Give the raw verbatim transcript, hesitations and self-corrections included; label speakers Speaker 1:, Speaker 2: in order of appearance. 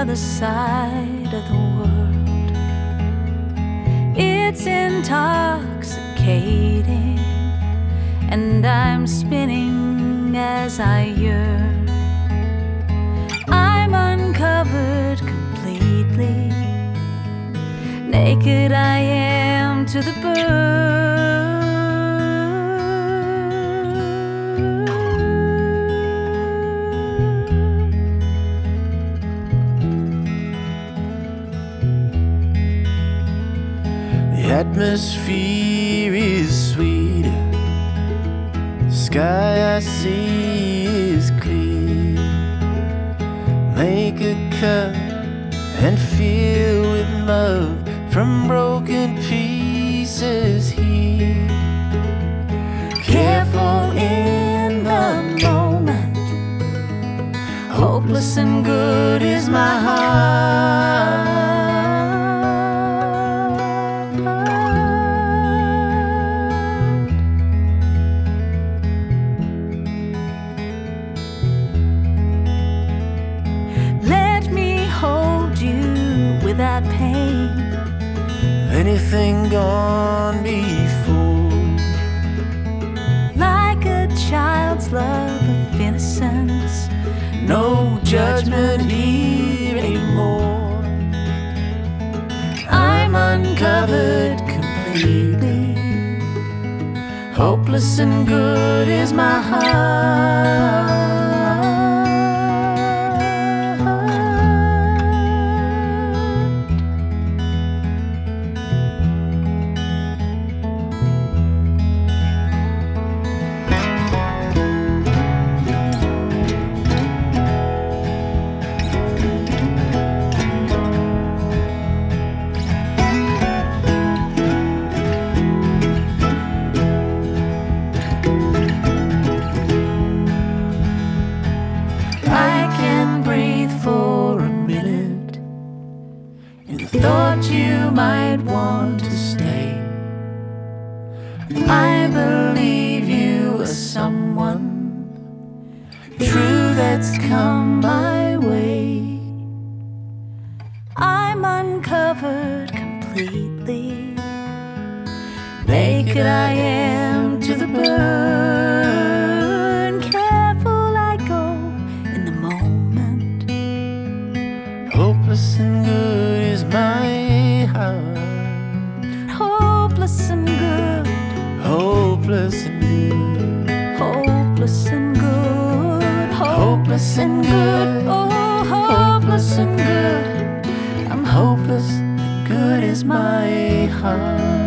Speaker 1: other side of the world. It's intoxicating, and I'm spinning as I yearn. I'm uncovered completely, naked I am to the bone.
Speaker 2: The atmosphere is sweet, the sky I see is clear. Make a cup and fill with love from broken pieces here. Careful in the moment, hopeless and good is my heart.
Speaker 1: Without pain,
Speaker 2: anything gone before,
Speaker 1: like a child's love of innocence,
Speaker 2: no judgment here anymore. I'm uncovered completely, hopeless and good is my heart.
Speaker 1: Thought you might want to stay. I believe you are someone true that's come my way. I'm uncovered completely, naked I am to the burn. Careful I go in the moment,
Speaker 2: hopeless and good is my heart.
Speaker 1: Hopeless and good,
Speaker 2: hopeless and good,
Speaker 1: hopeless and good,
Speaker 2: hopeless and good,
Speaker 1: oh, hopeless and good.
Speaker 2: I'm hopeless and good is my heart.